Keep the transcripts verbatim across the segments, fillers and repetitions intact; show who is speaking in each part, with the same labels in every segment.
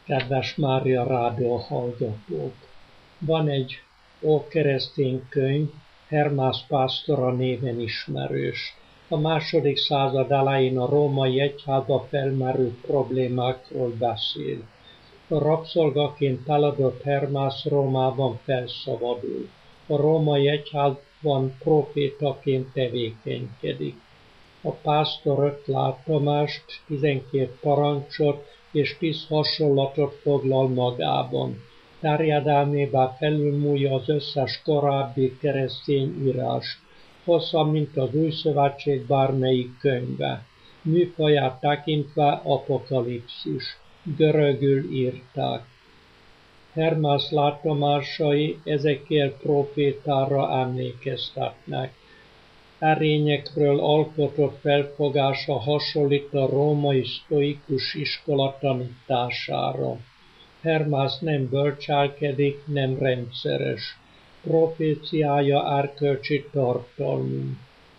Speaker 1: Kedves Mária Rádió hallgatók! Van egy ókeresztény könyv, Hermász Pásztora néven ismerős. A második század elején a római egyházba felmerült problémákról beszél. A rabszolgaként eladott Hermász Rómában felszabadul. A római egyházban profétaként tevékenykedik. A pásztor öt látomást, tizenkét parancsot és tíz hasonlatot foglal magában. Terjedelmében felülmúlja az összes korábbi keresztény írást, hosszabb, mint az Új Szövetség bármelyik könyve. Műfaját tekintve apokalipszis, görögül írták. Hermász látomásai Ezekiel prófétára emlékeztetnek. Erényekről alkotott felfogása hasonlít a római sztoikus iskola tanítására. Hermász nem bölcselkedik, nem rendszeres. Proféciája erkölcsi tartalmú.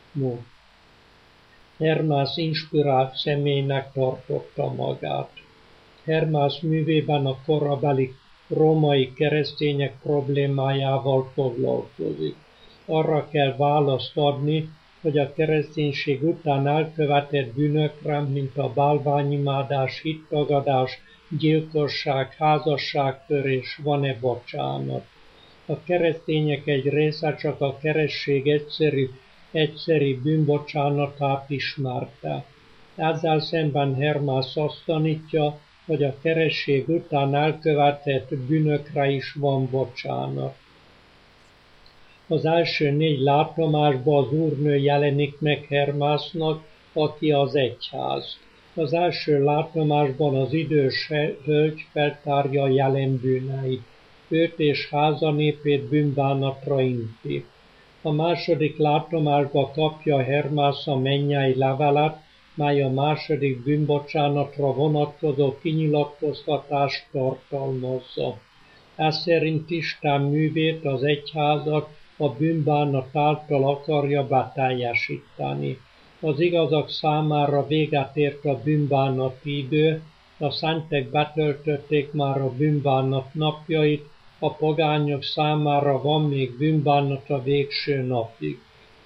Speaker 1: Hermász inspirált személynek tartotta magát. Hermász művében a korabeli római keresztények problémájával foglalkozik. Arra kell választ adni, hogy a kereszténység után elkövetett bűnökre, mint a bálványimádás, hittagadás, gyilkosság, házasságtörés, van-e bocsánat. A keresztények egy része csak a keresztség egyszerű, egyszerű bűnbocsánatát ismerte. Ezzel szemben Hermász azt tanítja, hogy a keresztség után elkövetett bűnökre is van bocsánat. Az első négy látomásban az Úrnő jelenik meg Hermásznak, aki az egyház. Az első látomásban az idős hölgy feltárja jelen bűneit. Őt és háza népét bűnbánatra inti. A második látomásban kapja Hermász a mennyei levelet, mely a második bűnbocsánatra vonatkozó kinyilatkoztatást tartalmazza. Ez szerint Isten művét, az egyházat a bűnbánat által akarja beteljesíteni. Az igazak számára véget ért a bűnbánati idő, a szentek betöltötték már a bűnbánat napjait, a pogányok számára van még bűnbánat a végső napig.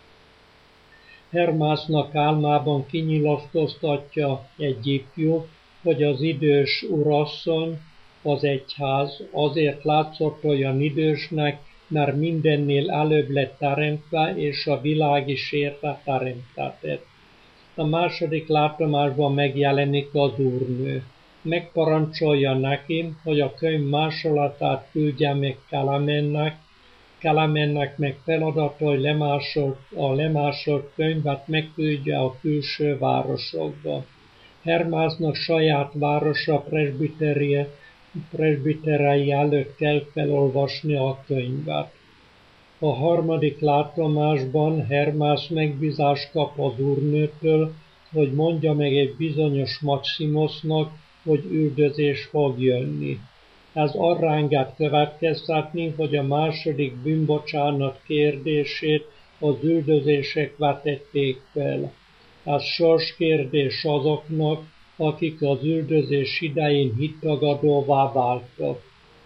Speaker 1: Hermásznak álmában kinyilatkoztatja egy ifjú, hogy az idős urasszony, az egyház azért látszott olyan idősnek, mert mindennél előbb lett teremtve, és a világ is érte teremtetett. A második látomásban megjelenik az Úrnő. Megparancsolja neki, hogy a könyv másolatát küldje meg Kelemennek, Kelemennek meg feladat, hogy lemásolt, a lemásolt könyvet megküldje a külső városokba. Hermásznak saját városa presbiterie, presbiterei előtt kell felolvasni a könyvet. A harmadik látomásban Hermász megbízást kap az Úrnőtől, hogy mondja meg egy bizonyos Maximosznak, hogy üldözés fog jönni. Ez arra enged következtetni, hogy a második bűnbocsánat kérdését az üldözések vetették fel. Ez sorskérdés azoknak, akik az üldözés idején hittagadóvá váltak.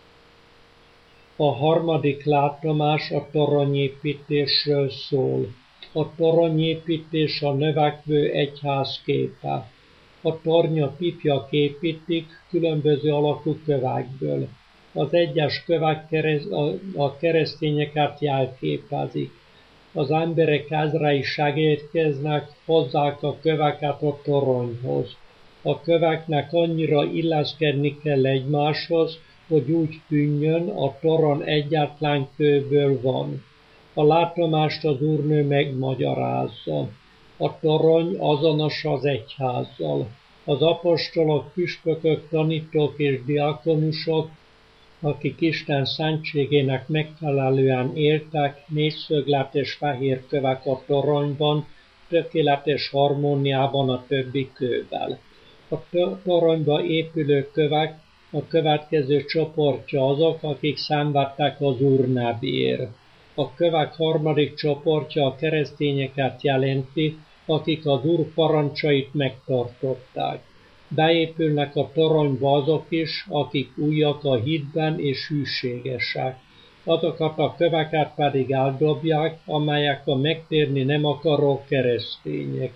Speaker 1: A harmadik látomás a toronyépítésről szól. A toronyépítés a növekvő egyház képe. A tornyot ifjak építik különböző alakú kövekből. Az egyes kövek a keresztényeket jelképezik. Az emberek ezrei segítkeznek, hozzák a köveket a toronyhoz. A köveknek annyira illeszkedni kell egymáshoz, hogy úgy tűnjön, a torony egyetlen kőből van. A látomást az Úrnő megmagyarázza. A torony azonos az egyházzal. Az apostolok, püspökök, tanítók és diakonusok, akik Isten szentségének megfelelően éltek, négyszögletes fehér kövek a toronyban, tökéletes harmóniában a többi kővel. A toronyba épülő kövek a következő csoportja azok, akik szenvedtek az Úr nevéért. A kövek harmadik csoportja a keresztényeket jelenti, akik az Úr parancsait megtartották. Beépülnek a toronyba azok is, akik újak a hitben és hűségesek. Azokat a köveket pedig eldobják, amelyek a megtérni nem akaró keresztények.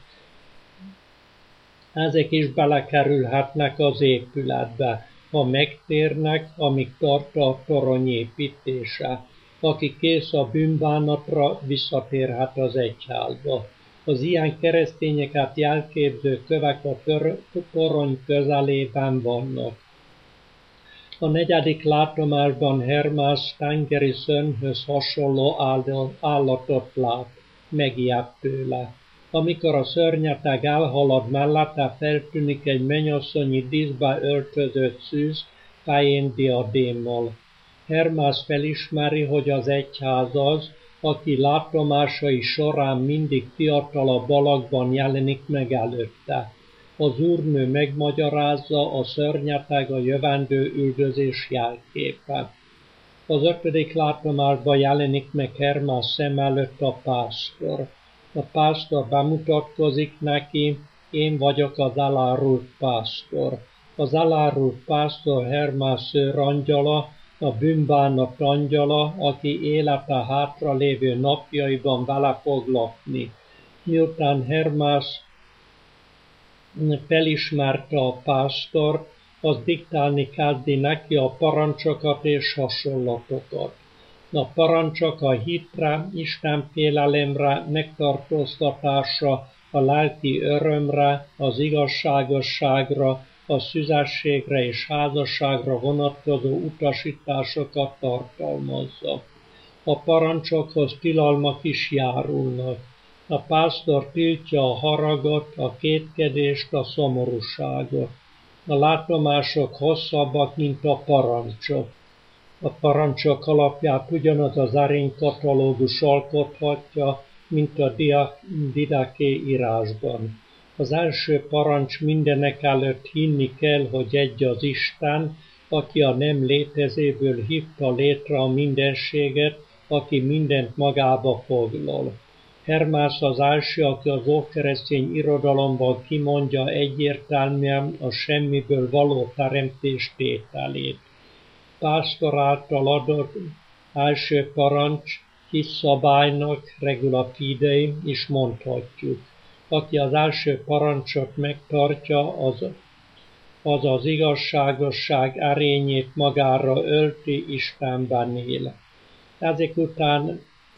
Speaker 1: Ezek is belekerülhetnek az épületbe, ha megtérnek, amíg tart a torony építése. Aki kész a bűnbánatra, visszatérhet az egyházba. Az ilyen keresztényeket jelképző kövek a torony közelében vannak. A negyedik látomásban Hermász tengeri szörnyhöz hasonló állatot lát, megijed tőle. Amikor a szörnyeteg elhalad mellette, feltűnik egy mennyasszonyi díszbe öltözött szűz, fején diadémmal. Hermász felismeri, hogy az egyház az, aki látomásai során mindig fiatalabb alakban jelenik meg előtte. Az úrnő megmagyarázza, a szörnyeteg a jövendő üldözés jelképe. Az ötödik látomásban jelenik meg Hermász szem előtt a pásztor. A pásztor bemutatkozik neki, én vagyok az elárult pásztor. Az elárult pásztor Hermász szőrangyala, a bűnbánat angyala, aki élete hátralévő napjaiban vele fog lakni. Miután Hermász felismerte a pásztort, az diktálni kezdi neki a parancsokat és hasonlatokat. A parancsok a hitre, istenfélelemre, megtartóztatásra, a lelki örömre, az igazságosságra, a szüzességre és házasságra vonatkozó utasításokat tartalmazza. A parancsokhoz tilalmak is járulnak. A pásztor tiltja a haragot, a kétkedést, a szomorúságot. A látomások hosszabbak, mint a parancsok. A parancsok alapját ugyanaz az erénykatalógus alkothatja, mint a Didaké írásban. Az első parancs mindenek előtt hinni kell, hogy egy az Isten, aki a nem létezéből hívta létre a mindenséget, aki mindent magába foglal. Hermász az első, aki az ókeresztény irodalomban kimondja egyértelműen a semmiből való teremtés tételét. Pásztor által adott első parancs hisszabálynak, regula fidei is mondhatjuk. Aki az első parancsot megtartja, az az, az igazságosság erényét magára ölti, Istenben él. Ezek után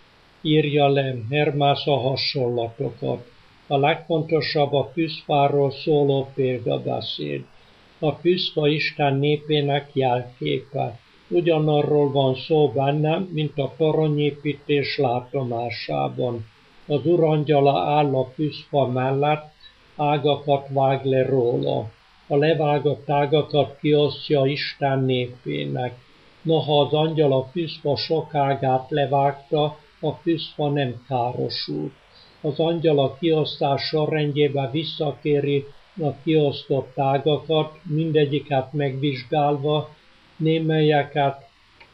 Speaker 1: írja le Hermász a hasonlatokat. A legfontosabb a püszfáról szóló példabeszéd. A püszfa Isten népének jelképe. Ugyanarról van szó benne, mint a toronyépítés látomásában. Az urangyala áll a püszfa mellett, ágakat vág le róla. A levágott ágakat kiosztja Isten népének. Noha az angyal a püszfa sok ágát levágta, a püszfa nem károsult. Az angyal a kiosztás sorrendjébe visszakéri a kiosztott ágakat, mindegyiket megvizsgálva, némelyeket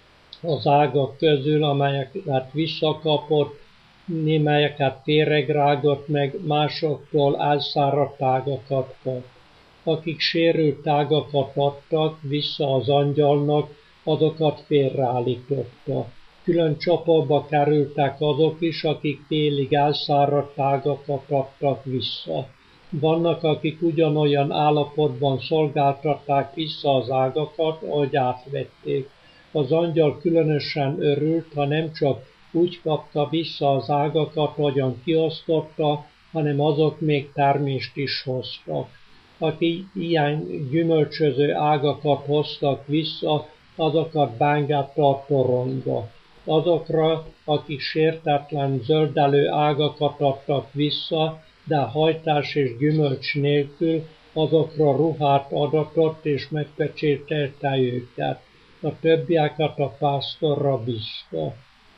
Speaker 1: az ágak közül, amelyeket visszakapott, némelyeket féregrágott meg, másoktól elszáradt ágakat kap. Akik sérült ágakat adtak vissza az angyalnak, azokat félreállította. Külön csoportba kerültek azok is, akik félig elszáradt ágakat adtak vissza. Vannak, akik ugyanolyan állapotban szolgáltatták vissza az ágakat, ahogy átvették. Az angyal különösen örült, ha nem csak úgy kapta vissza az ágakat, ahogyan kiosztotta, hanem azok még termést is hoztak. Akik ilyen gyümölcsöző ágakat hoztak vissza, azokat beengedte a toronyba. Azokra, akik sértetlen zöldelő ágakat adtak vissza, de hajtás és gyümölcs nélkül, azokra ruhát adatott és megpecsételte őket. A többieket a pásztorra bízta.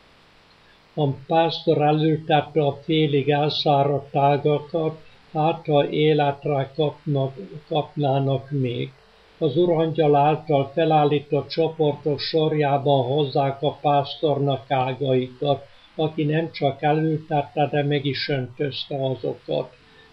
Speaker 1: A pásztor elültette a félig elszáradt ágakat, hát ha életre kapnak, kapnának még. Az urangyal által felállított csoportok sorjában hozzák a pásztornak ágaikat, aki nem csak elültette, de meg is öntözte azokat.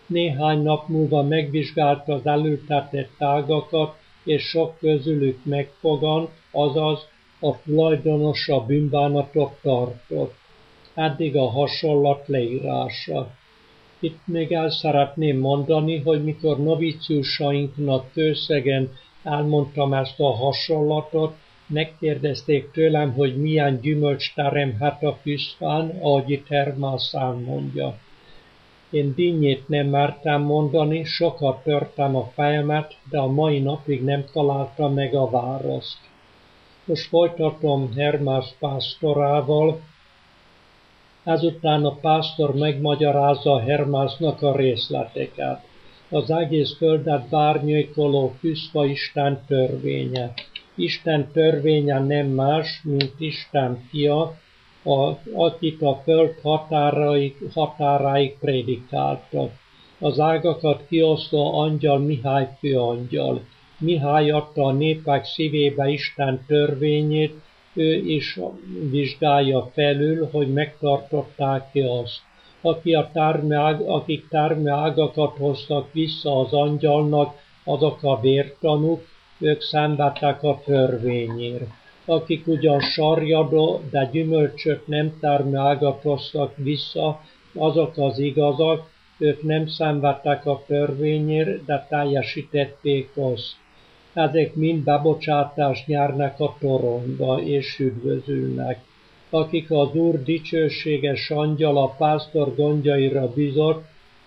Speaker 1: Néhány nap múlva megvizsgálta az elültetett ágakat, és sok közülük megfogant, azaz a tulajdonos a bűnbánatot tartott. Eddig a hasonlat leírása. Itt még el szeretném mondani, hogy mikor novíciusainknak Kőszegen elmondtam ezt a hasonlatot, megkérdezték tőlem, hogy milyen gyümölcs teremhet a füszfán, ahogy itt Hermász mondja. Én dinnyét nem mertem mondani, sokat törtem a fejemet, de a mai napig nem találtam meg a választ. Most folytatom Hermász pásztorával. Ezután a pásztor megmagyarázza Hermásznak a részleteket. Az egész földet bárnyékoló füszfa Isten törvénye. Isten törvénye nem más, mint Isten fia, a, akit a föld határaig, határáig prédikálta. Az ágakat kiosztó angyal Mihály főangyal. Mihály adta a népek szívébe Isten törvényét, ő is vizsgálja felül, hogy megtartották-e azt. Aki a termeág, akik termeágakat hoztak vissza az angyalnak, azok a vértanúk, ők szenvedtek a törvényért. Akik ugyan sarjadó, de gyümölcsöt nem termeágat hoztak vissza, azok az igazak, ők nem szenvedtek a törvényért, de teljesítették azt. Ezek mind bebocsátást nyernek a toronyba, és üdvözülnek. Akik az Úr dicsőséges angyal a pásztor gondjaira bizott,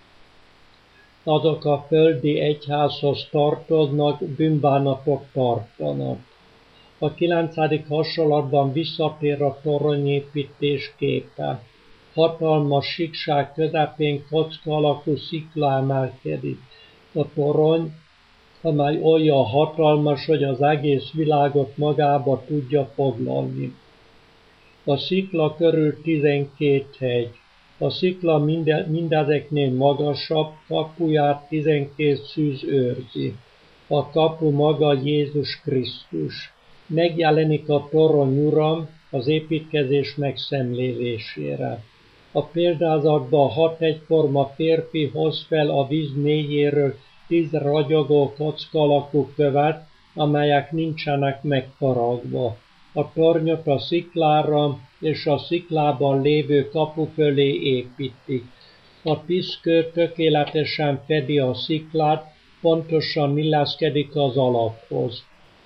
Speaker 1: azok a földi egyházhoz tartoznak, bűnbánatot tartanak. A kilencedik hasonlatban visszatér a toronyépítés képe. Hatalmas síkság közepén kocka alakú szikla emelkedik. A torony, amely olyan hatalmas, hogy az egész világot magába tudja foglalni. A szikla körül tizenkét hegy. A szikla minde, mindezeknél magasabb, kapuját tizenkét szűz őrzi. A kapu maga Jézus Krisztus. Megjelenik a torony ura az építkezés megszemlélésére. A példázatban hat egyforma férfi hoz fel a víz mélyéről tíz ragyogó kocka alakú követ, amelyek nincsenek megfaragva. A tornyot a sziklára és a sziklában lévő kapu fölé építik. A piszkő tökéletesen fedi a sziklát, pontosan illeszkedik az alaphoz.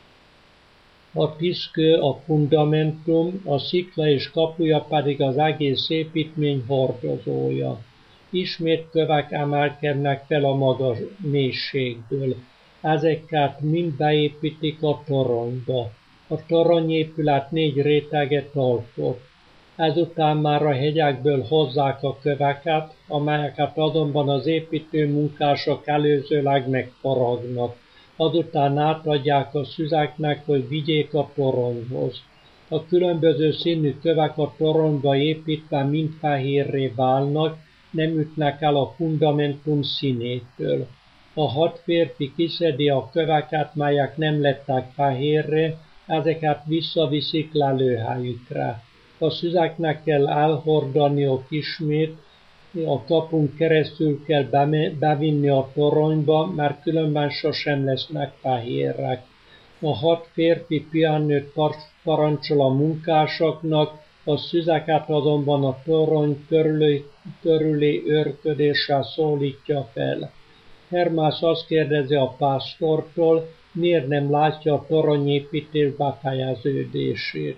Speaker 1: A piszkő a fundamentum, a szikla és kapuja pedig az egész építmény hordozója. Ismét kövek emelkednek fel a magas mélységből. Ezeket mind beépítik a toronyba. A toronyépület négy réteget alkot. Ezután már a hegyekből hozzák a köveket, amelyeket azonban az építő munkások előzőleg megfaragnak. Azután átadják a szüzeknek, hogy vigyék a toronyhoz. A különböző színű kövek a toronyba építve mind fehérré válnak, nem ütnek el a fundamentum színétől. A hat férfi kiszedi a köveket, melyek nem lettek fehérré, ezeket visszaviszik lelőhelyükre. A szüzeknek kell elhordaniuk ismét, a kapun keresztül kell bevinni a toronyba, mert különben sosem lesznek fehérek. A hat férfi pihenőt parancsol a munkásoknak, a szüzeket azonban a torony körüli, körüli őrködésre szólítja fel. Hermász azt kérdezi a pásztortól, miért nem látja a toronyépítés befejeződését.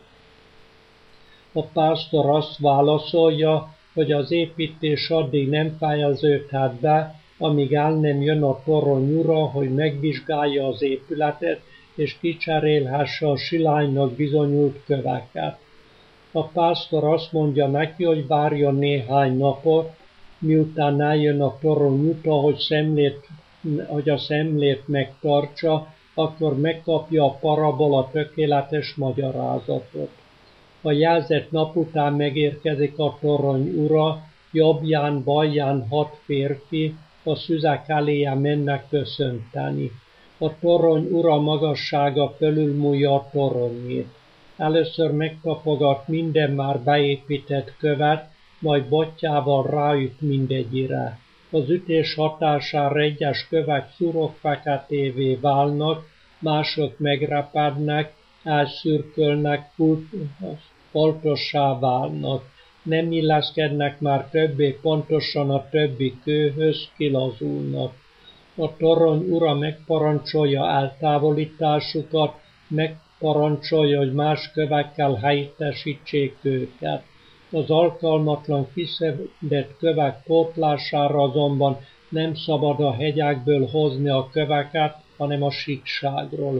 Speaker 1: A pásztor azt válaszolja, hogy az építés addig nem fejeződhet be, amíg el nem jön a torony ura, hogy megvizsgálja az épületet, és kicserélhesse a silánynak bizonyult köveket. A pásztor azt mondja neki, hogy várjon néhány napot, miután eljön a torony uta, hogy, szemlét, hogy a szemlét megtartsa, akkor megkapja a parabola tökéletes magyarázatot. A jelzett nap után megérkezik a torony ura, jobbján, balján hat férfi, a szüzek eléje mennek köszönteni. A torony ura magassága fölülmúlja a toronyét. Először megtapogat minden már beépített követ, majd botjával ráüt mindegyire. Az ütés hatására egyes kövek szurok-feketévé válnak, mások megrepadnak, elszürkölnek, foltossá válnak. Nem illeszkednek már többé pontosan a többi kőhöz, kilazulnak. A torony ura megparancsolja eltávolításukat, megparancsolja, hogy más kövekkel helyettesítsék őket. Az alkalmatlan kiszedett kövek pótlására azonban nem szabad a hegyekből hozni a köveket, hanem a síkságról.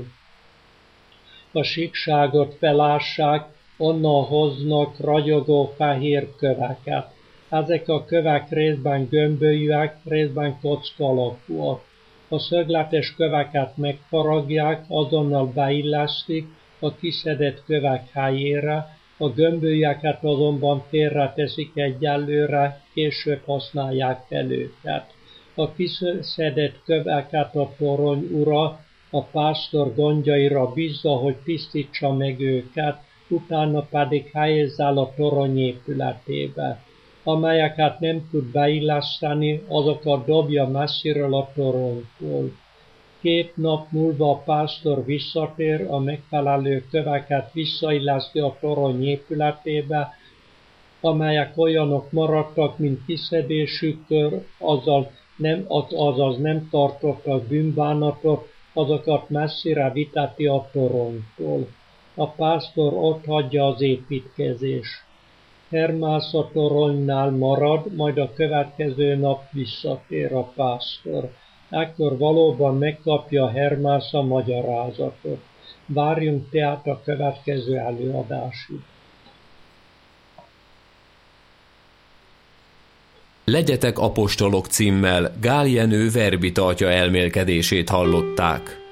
Speaker 1: A síkságot felássák, onnan hoznak ragyogó fehér köveket. Ezek a kövek részben gömbölyűek, részben kocka alakúak. A szögletes köveket megfaragják, azonnal beillesztik a kiszedett kövek helyére, a gömbölyűeket azonban félreteszik egyelőre, később használják fel őket. A kiszedett köveket a torony ura a pásztor gondjaira bízza, hogy tisztítsa meg őket, utána pedig helyezze el a torony épületébe. Amelyeket nem tud beilleszteni, azokat dobja messziről a toronytól. Két nap múlva a pásztor visszatér, a megfelelő köveket visszailleszti a torony épületébe, amelyek olyanok maradtak, mint kiszedésükkor, azaz nem, azaz nem tartottak bűnbánatot, azokat messzire viteti a toronytól. A pásztor ott hagyja az építkezést. Hermász a toronynál marad, majd a következő nap visszatér a pásztor. Ekkor valóban megkapja Hermász a magyarázatot. Várjunk tehát a következő előadásig.
Speaker 2: Legyetek apostolok címmel Gál Jenő verbitartja elmélkedését hallották.